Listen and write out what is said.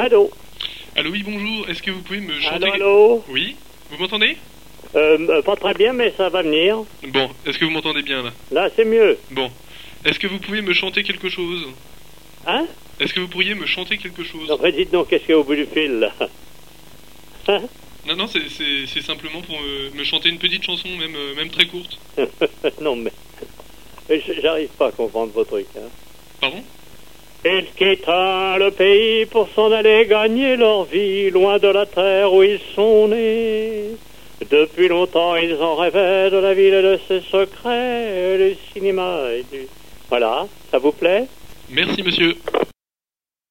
Allô? Allô, oui, bonjour. Est-ce que vous pouvez me chanter... Allô? Oui? Vous m'entendez? Pas très bien, mais ça va venir. Bon, est-ce que vous m'entendez bien, là? Là, c'est mieux. Bon. Est-ce que vous pouvez me chanter quelque chose? Hein? Est-ce que vous pourriez me chanter quelque chose? Non, dites donc, qu'est-ce qu'il y a au bout du fil, là? Hein? Non, c'est simplement pour me chanter une petite chanson, même très courte. Non, mais... J'arrive pas à comprendre vos trucs, hein. Pardon? Ils quittent le pays pour s'en aller gagner leur vie, loin de la terre où ils sont nés. Depuis longtemps, ils en rêvaient de la ville et de ses secrets, du cinéma et du... Voilà, ça vous plaît? Merci, monsieur.